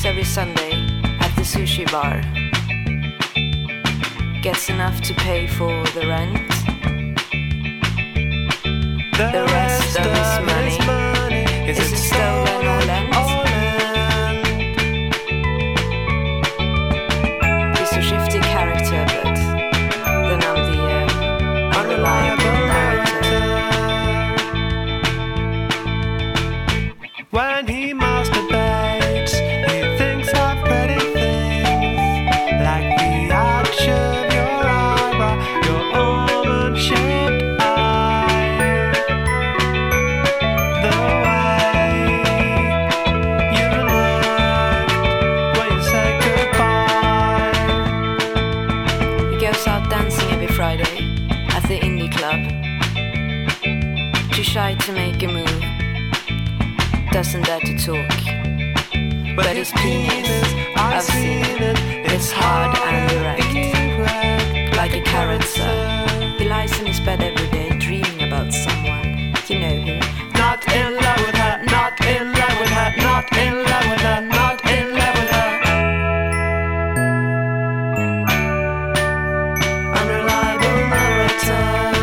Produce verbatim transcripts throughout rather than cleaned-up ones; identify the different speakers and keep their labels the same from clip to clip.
Speaker 1: drinks every Sunday at the sushi bar. Gets enough to pay for the rent. The rest of his money isn't stolen or lent. He's a shifty character, but then I'm the uh, unreliable narrator.
Speaker 2: When he masturbates, he thinks of pretty things, like the arch of your eyebrow, your almond-shaped eye, the way you look when you say goodbye.
Speaker 1: He goes out dancing every Friday at the indie club. Too shy to make a move, doesn't dare to talk. But, but his penis, I've seen it, it's hard and erect, like a carrot, sir. He lies in his bed every day, dreaming about someone, you know who.
Speaker 2: Not in love with her, not in love with her, not in love with her, not in love with her. Unreliable narrator.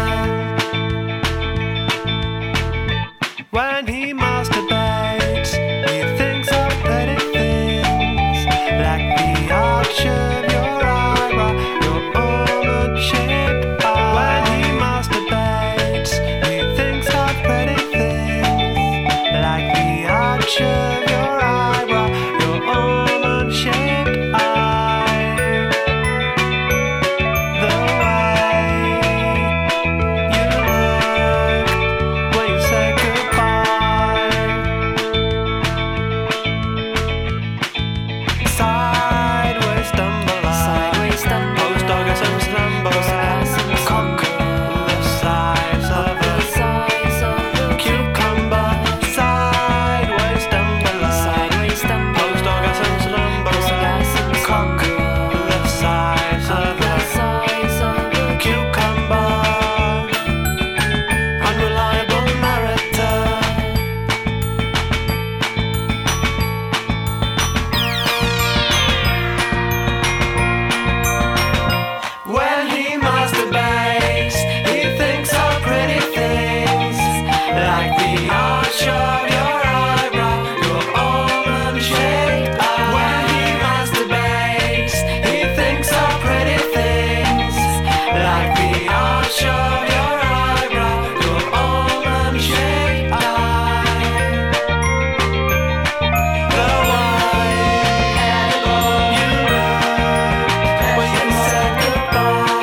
Speaker 2: When he masturbates, he thinks of pretty things, like the arch of your eyebrow, your almond-shaped eye. When he masturbates, he thinks of pretty things, like the arch of your eyebrow, your almond-shaped eye, the way you look when you say goodbye. Sideways stumble I,
Speaker 1: Sideways stumble
Speaker 2: post orgasm slumber, cock the size of
Speaker 1: the
Speaker 2: a
Speaker 1: size of a
Speaker 2: cucumber. Sideways stumble I,
Speaker 1: sideways stumble,
Speaker 2: post orgasm slumber,
Speaker 1: Post-orgasm
Speaker 2: cock the size of
Speaker 1: the
Speaker 2: a
Speaker 1: size of a
Speaker 2: cucumber. Unreliable narrator. When he masturbates, he thinks of pretty things, like the arch of your eyebrow, your almond-shaped eye. When he masturbates, he thinks of pretty things, like the arch of your eyebrow, your almond-shaped eye. The way you look when you said goodbye.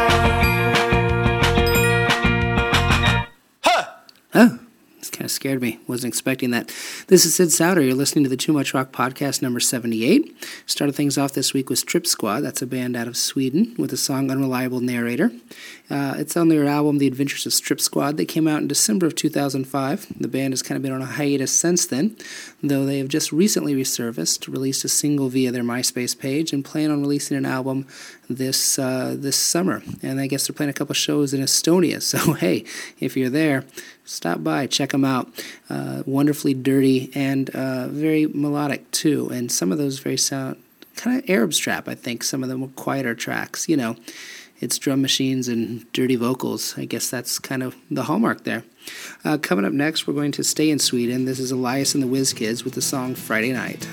Speaker 3: Oh, this kind of scared me. Wasn't expecting that. This is Sid Souter. You're listening to the Too Much Rock podcast number seventy-eight. Started things off this week with Trip Squad. That's a band out of Sweden with the song Unreliable Narrator. Uh, it's on their album The Adventures of Strip Squad. They came out in December of two thousand five. The band has kind of been on a hiatus since then, though they have just recently resurfaced, released a single via their MySpace page, and plan on releasing an album this uh, this summer. And I guess they're playing a couple shows in Estonia. So, hey, if you're there, stop by, check them out. Uh, wonderfully dirty and uh, very melodic, too. And some of those very sound, kind of Arab strap, I think, some of the quieter tracks, you know. It's drum machines and dirty vocals. I guess that's kind of the hallmark there. Uh, coming up next, we're going to stay in Sweden. This is Elias and the Whiz Kids with the song Friday Night.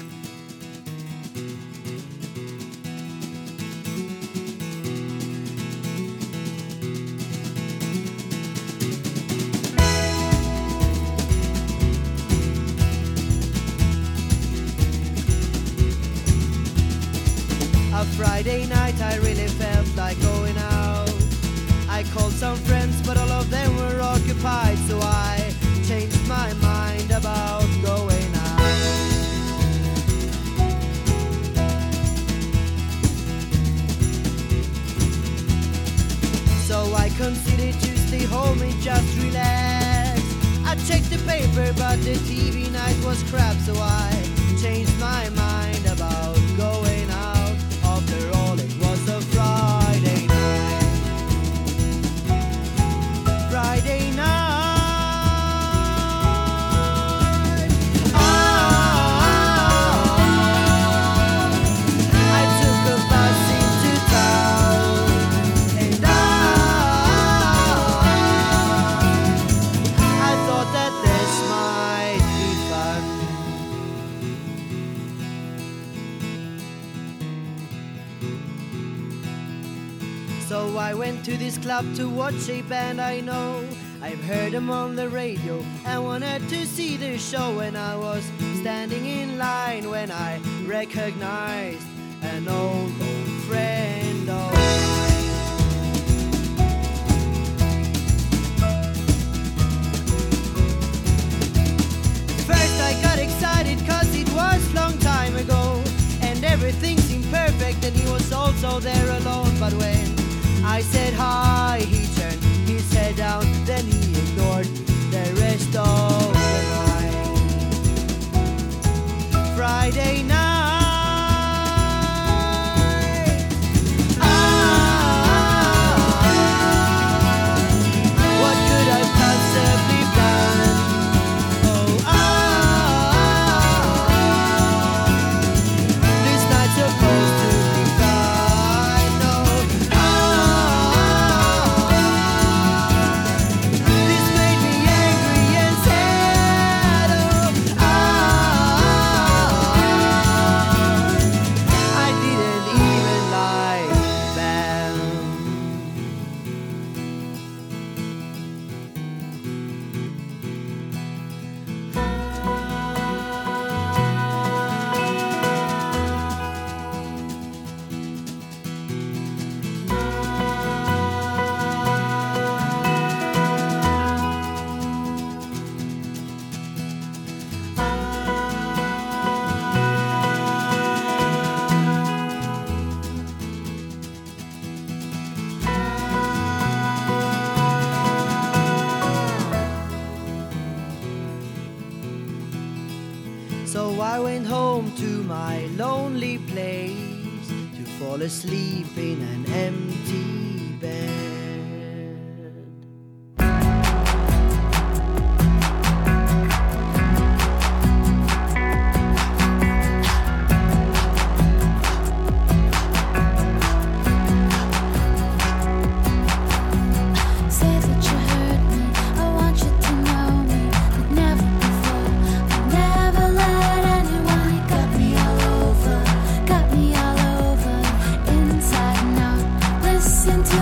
Speaker 4: A Friday night I really felt like going out. I called some friends but all of them were occupied, so I changed my mind about going out. So I considered to stay home and just relax. I checked the paper but the T V night was crap, so I changed my mind about going out. After all, it was a Friday night. Friday night. Oh, So I went to this club to watch a band I know. I've heard them on the radio and wanted to see the show. And I was standing in line when I recognized an old, old friend of mine. First I got excited cause it was long time ago, and everything seemed perfect and he was also there alone. But when I said hi, he turned his head down, then he ignored the rest of the night. Friday night. So I went home to my lonely place to fall asleep in an empty bed.
Speaker 5: Listen to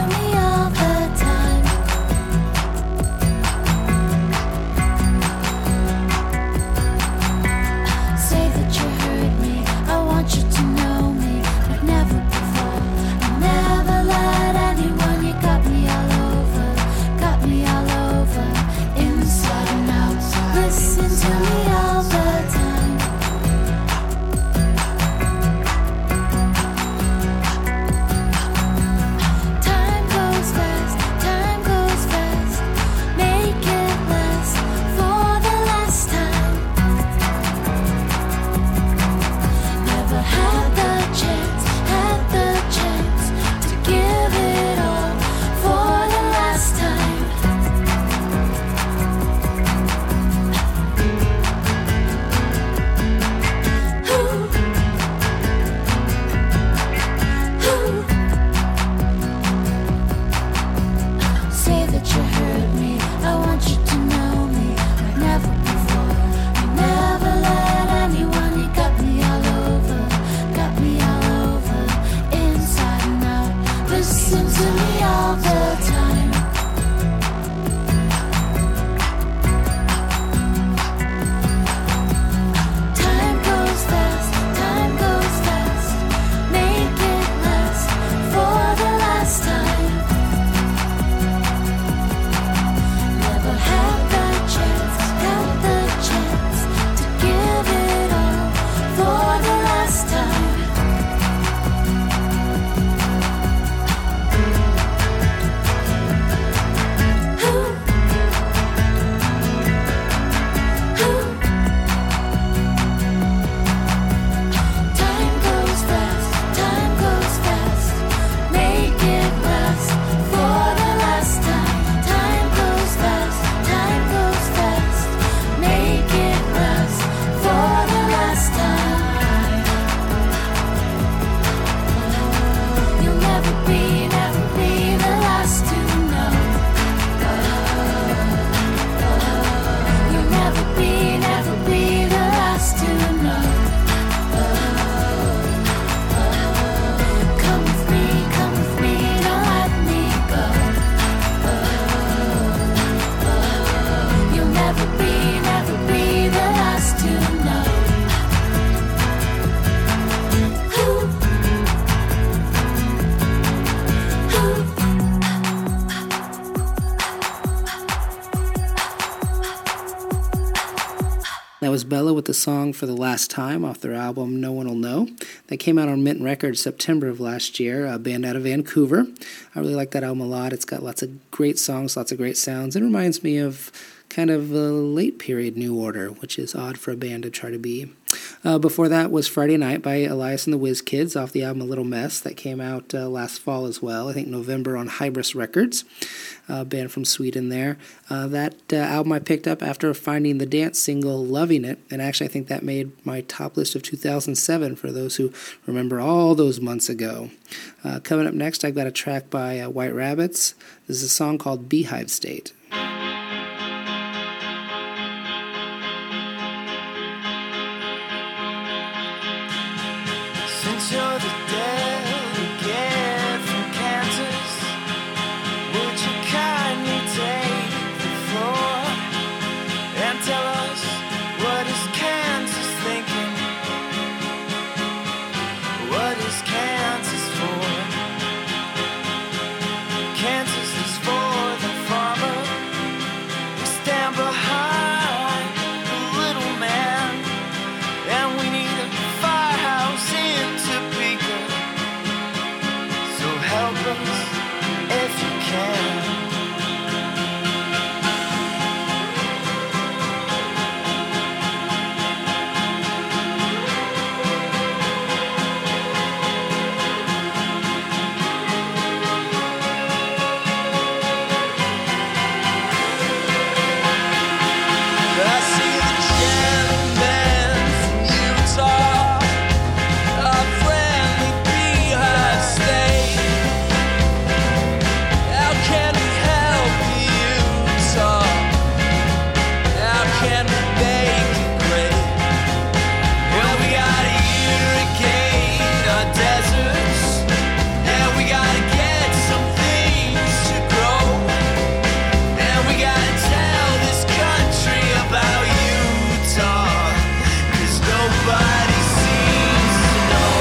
Speaker 5: never be, never be the last to know. Ooh. Ooh.
Speaker 3: That was Bella with the song For the Last Time off their album No One Will Know. That came out on Mint Records September of last year, a band out of Vancouver. I really like that album a lot. It's got lots of great songs, lots of great sounds. It reminds me of kind of a late period New Order, which is odd for a band to try to be. Uh, before that was Friday Night by Elias and the Whiz Kids off the album A Little Mess that came out uh, last fall as well, I think November on Hybris Records, a band from Sweden there. Uh, that uh, album I picked up after finding the dance single Loving It, and actually I think that made my top list of two thousand seven for those who remember all those months ago. Uh, coming up next, I've got a track by uh, White Rabbits. This is a song called Beehive State.
Speaker 2: Since you're the delegate from Kansas, would you kindly take the floor and tell us what is Kansas thinking? What is Kansas for? Kansas is for the farmer. We stand behind the little man, and we need a firehouse in Topeka. So help us if you can. I see the gentlemen from Utah, a friendly beehive state. How can we help Utah? How can we make it great? Well, we gotta irrigate our deserts, and we gotta get some things to grow, and we gotta tell this country about Utah, 'cause nobody seems to know.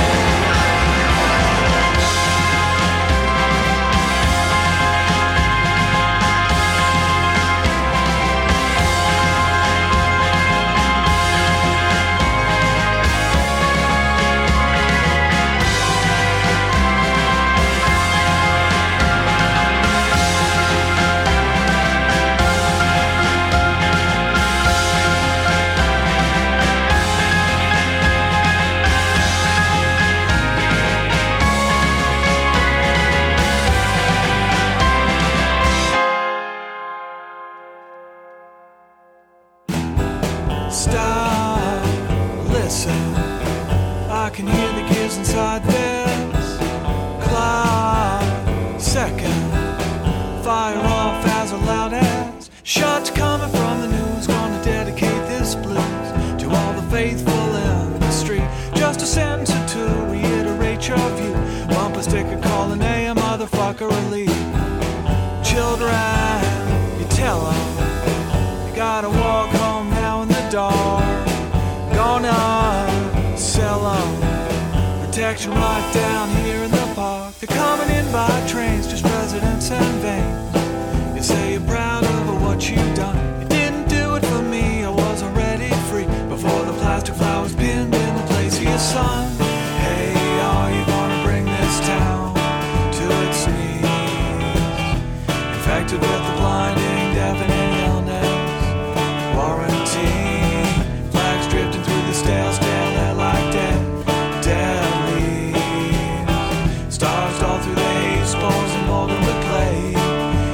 Speaker 6: Stop, listen, I can hear the gears inside this clock. Second, fire off as loud as shots coming from the news. Gonna dedicate this blues to all the faithful in the street. Just a sentence or two, reiterate your view. Bumper sticker calling A a motherfucker elite. Children, you tell them you gotta walk home now in the dark. Gonna sell them protection right down here in the park. They're coming in by trains, just residents and veins. You say you're proud of what you've done. You didn't do it for me, I was already free before the plastic flowers pinned in the place of your son. Hey, are you gonna bring this town to its knees? Infected with the blinding, deafening illness warranty. Flags drifting through the stale, stale air like dead, dead leaves. Stars all through the haze, spores and molded with clay.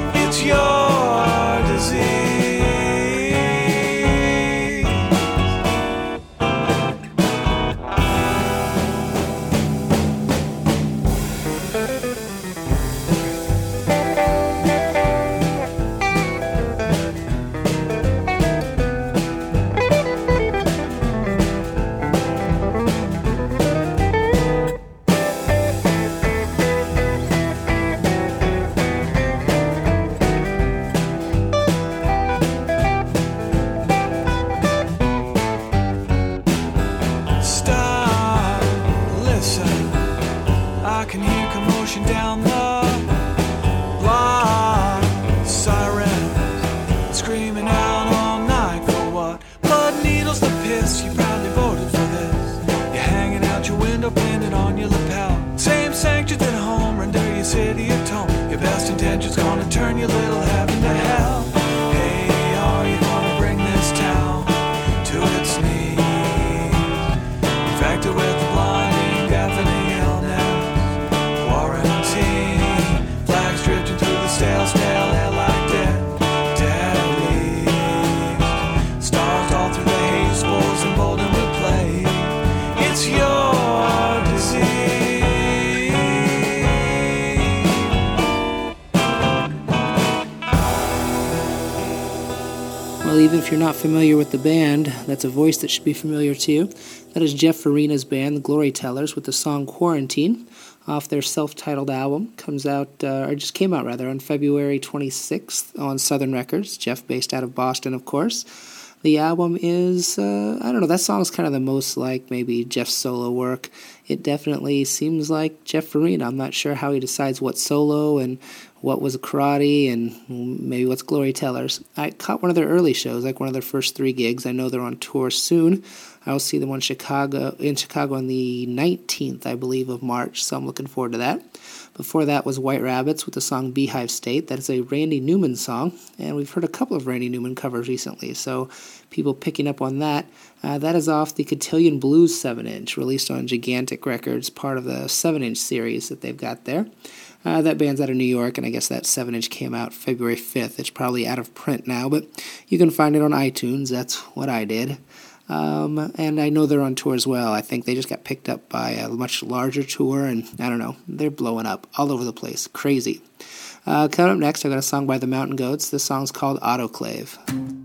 Speaker 3: even if you're not familiar with the band, that's a voice that should be familiar to you. That is Jeff Farina's band, the Glory Tellers, with the song Quarantine, off their self-titled album. Comes out, uh, or just came out rather, on February twenty-sixth on Southern Records. Jeff based out of Boston, of course. The album is, uh, I don't know, that song's kind of the most like maybe Jeff's solo work. It definitely seems like Jeff Farina. I'm not sure how he decides what solo and what was karate and maybe what's Glory Tellers. I caught one of their early shows, like one of their first three gigs. I know they're on tour soon. I will see them on Chicago in Chicago on the nineteenth, I believe, of March, so I'm looking forward to that. Before that was White Rabbits with the song Beehive State. That is a Randy Newman song, and we've heard a couple of Randy Newman covers recently, so people picking up on that. Uh, that is off the Cotillion Blues seven inch, released on Gigantic Records, part of the seven inch series that they've got there. Uh, that band's out of New York, and I guess that seven inch came out February fifth. It's probably out of print now, but you can find it on iTunes. That's what I did. Um, and I know they're on tour as well. I think they just got picked up by a much larger tour, and I don't know, they're blowing up all over the place. Crazy. Uh, coming up next, I got a song by the Mountain Goats. This song's called Autoclave.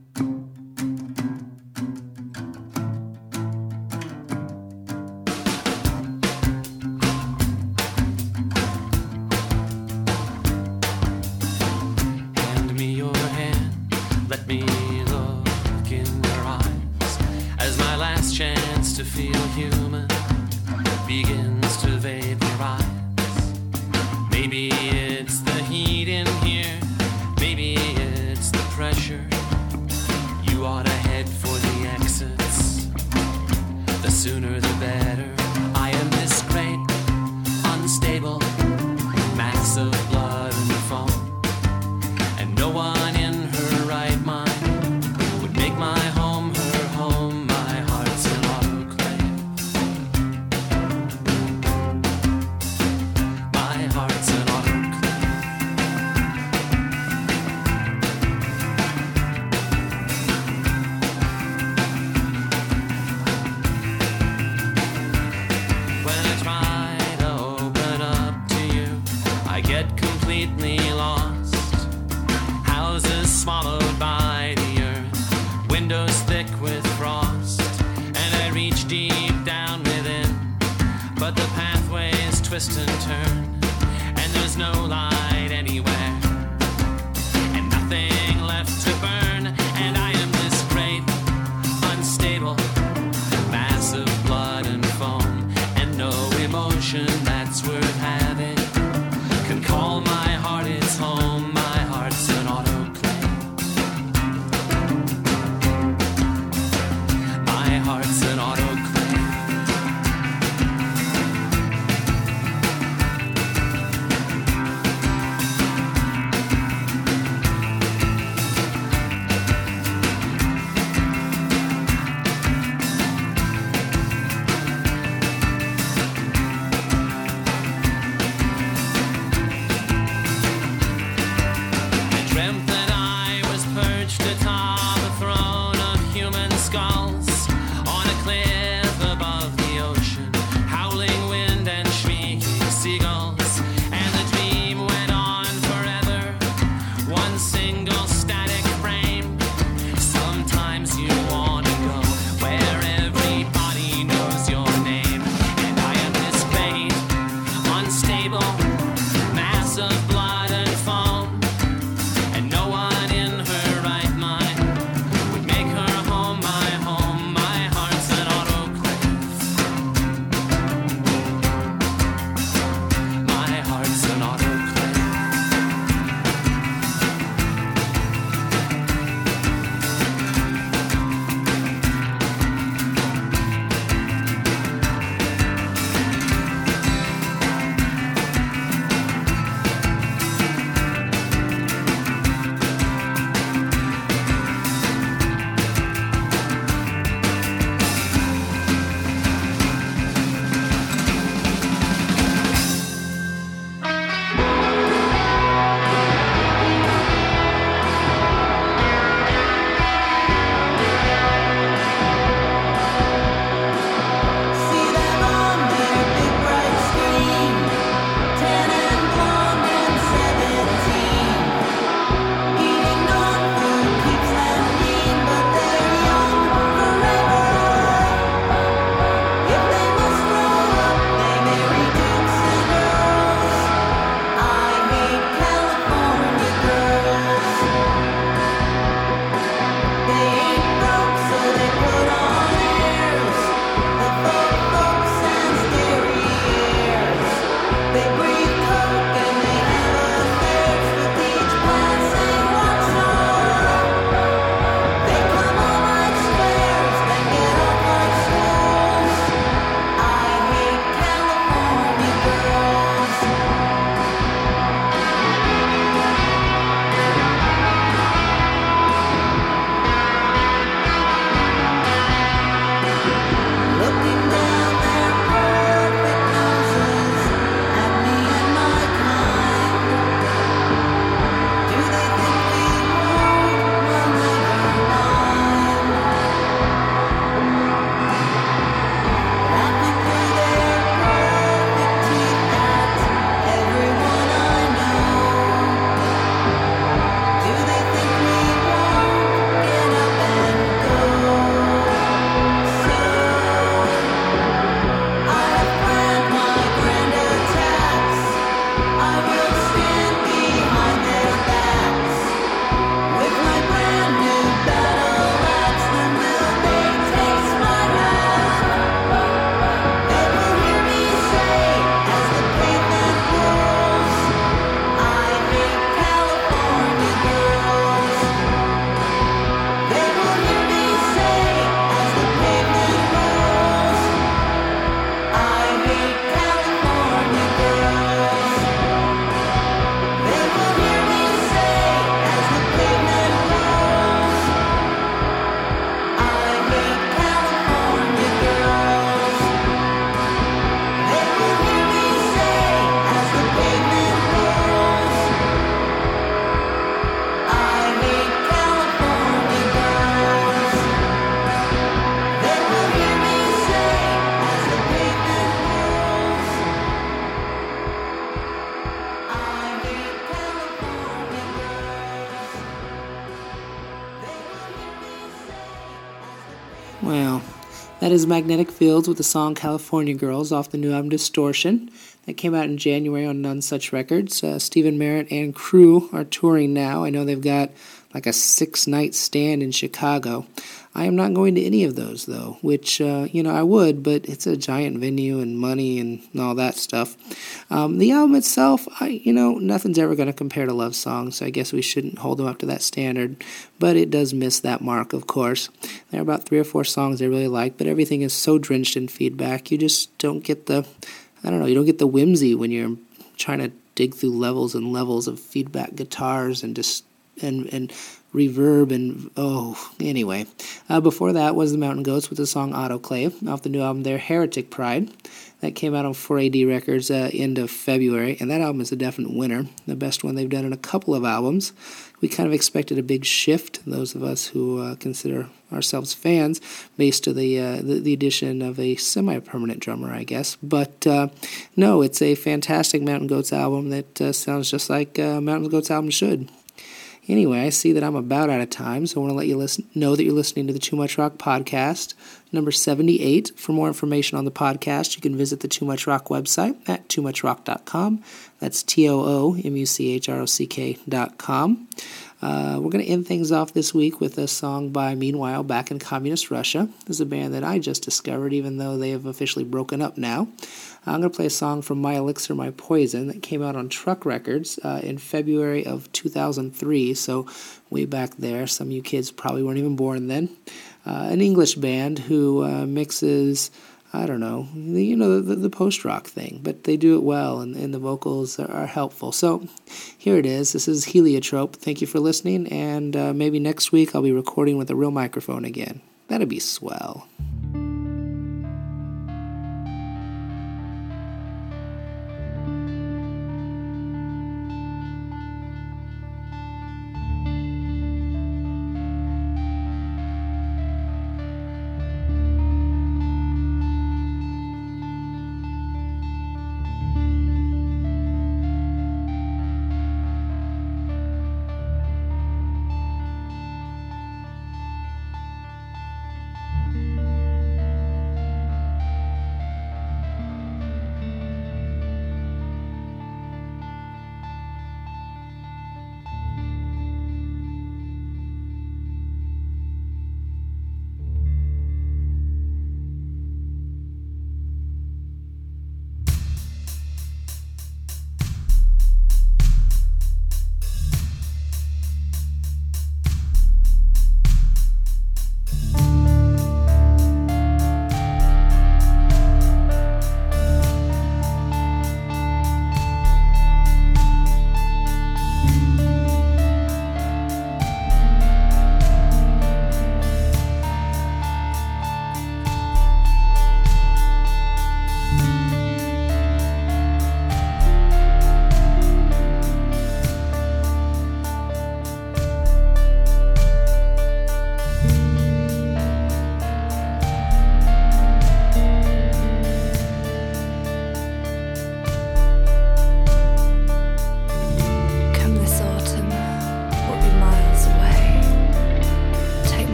Speaker 2: Hand me your hand, let me look in your eyes, as my last chance to feel human begins to vaporize. Maybe it's the heat in here, maybe it's the pressure. You ought to head for the exits, the sooner the better. I am this great, unstable mass of blood and foam, and no one in her right mind would make my home her home. My heart's an autoclave. My heart's an autoclave. When I try to open up to you, I get completely lost. Houses swallowed by the earth, windows thick with frost, and I reach deep down within, but the pathways twist and turn, and there's no light anywhere, and nothing left to burn, and I am this great, unstable mass of blood and foam, and no emotion that's worth having can call my heart its home. My heart's an autoclave. My heart's an autoclave.
Speaker 3: Well, that is Magnetic Fields with the song California Girls off the new album Distortion. That came out in January on None Such Records. Uh, Stephen Merritt and crew are touring now. I know they've got like a six-night stand in Chicago. I am not going to any of those, though, which, uh, you know, I would, but it's a giant venue and money and all that stuff. Um, the album itself, I, you know, nothing's ever going to compare to Love Song, so I guess we shouldn't hold them up to that standard, but it does miss that mark, of course. There are about three or four songs I really like, but everything is so drenched in feedback, you just don't get the, I don't know, you don't get the whimsy when you're trying to dig through levels and levels of feedback guitars and just and and reverb and oh anyway uh, before that was the Mountain Goats with the song Autoclave off the new album Their Heretic Pride that came out on four A D Records uh, end of February, and that album is a definite winner, the best one they've done in a couple of albums. We kind of expected a big shift, those of us who uh, consider ourselves fans, based to the, uh, the the addition of a semi-permanent drummer, I guess. But uh, no, it's a fantastic Mountain Goats album that uh, sounds just like uh, Mountain Goats album should. Anyway, I see that I'm about out of time, so I want to let you listen, know that you're listening to the Too Much Rock podcast, number seventy-eight. For more information on the podcast, you can visit the Too Much Rock website at too much rock dot com. That's T O O M U C H R O C K dot com. Uh, we're going to end things off this week with a song by Meanwhile Back in Communist Russia. This is a band that I just discovered, even though they have officially broken up now. I'm going to play a song from My Elixir, My Poison that came out on Truck Records uh, in February of two thousand three, so way back there. Some of you kids probably weren't even born then. Uh, an English band who uh, mixes, I don't know, you know, the, the post-rock thing, but they do it well, and, and the vocals are, are helpful. So here it is. This is Heliotrope. Thank you for listening, and uh, maybe next week I'll be recording with a real microphone again. That'd be swell.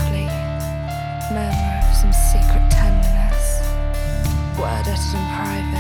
Speaker 1: Murmur of some secret tenderness, word uttered in private.